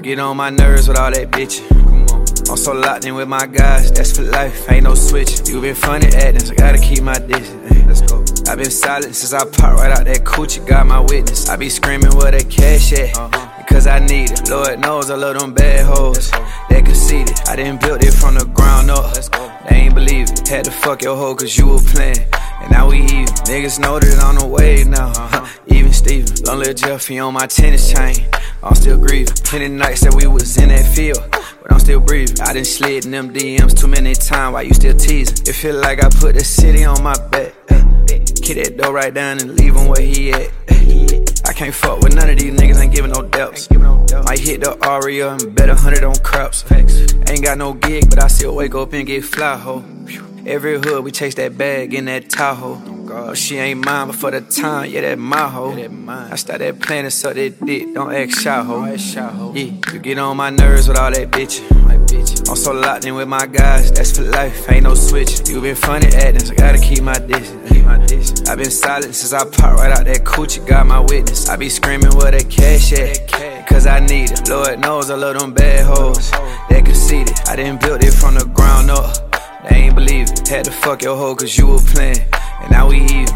get on my nerves with all that bitchin'. I'm so locked in with my guys, that's for life, ain't no switch. You been funny acting, so gotta keep my distance. Hey, let's go. I been silent since I popped right out that coochie, got my witness. I be screaming where the cash at, because I need it. Lord knows I love them bad hoes, they conceited. I done built it from the ground up, they ain't believe it. Had to fuck your hoe cause you were playing, and now we even. Niggas know that I'm on the wave now, even Steven. Long little Jeffy on my tennis chain, I'm still grieving. Plenty nights that we was in that field, but I'm still breathing. I done slid in them DMs too many times, why you still teasing? It feel like I put the city on my back. Kick that door right down and leave him where he at. I can't fuck with none of these niggas, ain't giving no depths. Might hit the Aria and bet 100 on craps. Ain't got no gig, but I still wake up and get fly, ho. Every hood, we chase that bag in that Tahoe. Oh, she ain't mine, but for the time, yeah, that my hoe. I started playing and suck that dick, don't act shy, ho. Yeah, you get on my nerves with all that bitchin'. I'm so locked in with my guys, that's for life, ain't no switch. You been funny acting, so gotta keep my distance. I been silent since I popped right out that coochie, got my witness. I be screaming where the cash at, cause I need it. Lord knows I love them bad hoes, they conceited. I done built it from the ground up, they ain't believe it. Had to fuck your hoe cause you were playing, and now we even.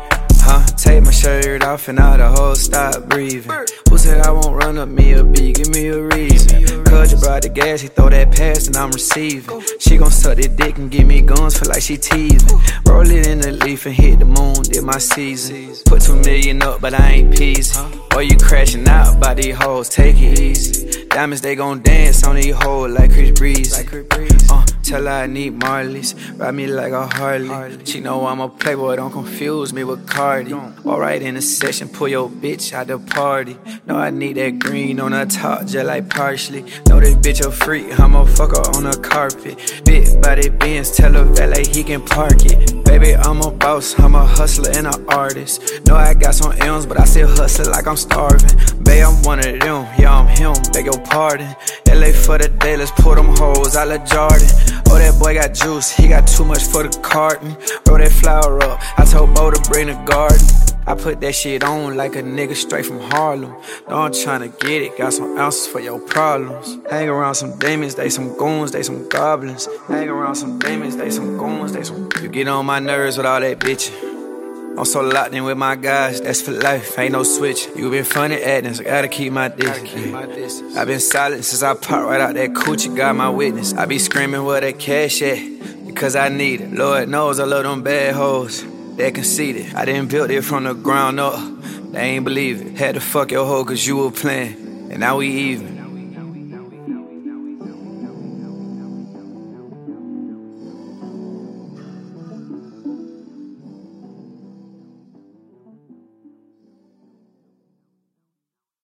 Take my shirt off and now the hoe stop breathing. Who said I won't run up me a beat? Give me a reason. Cuz you brought the gas, he throw that pass and I'm receiving. She gon' suck that dick and give me guns, feel like she teasing. Roll it in the leaf and hit the moon, did my season. Put 2 million up, but I ain't peasy. Boy, you crashing out by these hoes, take it easy. Diamonds, they gon' dance on these hoes like Chris Breeze. Tell her I need Marley's, ride me like a Harley. She know I'm a playboy, don't confuse me with Cardi. Alright in the session, pull your bitch out the party. Know I need that green on the top, just like parsley. Know this bitch a freak, I'ma fuck her on the carpet. Big body Benz, tell her valet he can park it. Baby, I'm a boss, I'm a hustler and an artist. Know I got some M's, but I still hustle like I'm starving. Babe, I'm one of them, yeah, I'm him, beg your pardon. LA for the day, let's pull them hoes out of Jordan. Oh, that boy got juice, he got too much for the carton. Roll that flower up, I told Bo to bring the garden. I put that shit on like a nigga straight from Harlem. Know I'm tryna get it, got some ounces for your problems. Hang around some demons, they some goons, they some goblins. Hang around some demons, they some goons, they some... You get on my nerves with all that bitchin'. I'm so locked in with my guys, that's for life, ain't no switch. You been funny acting, so gotta keep my distance. I been silent since I popped right out that coochie, got my witness. I be screaming where the cash at, because I need it. Lord knows I love them bad hoes, they conceited. I done built it from the ground up, they ain't believe it. Had to fuck your hoe cause you were playing, and now we even.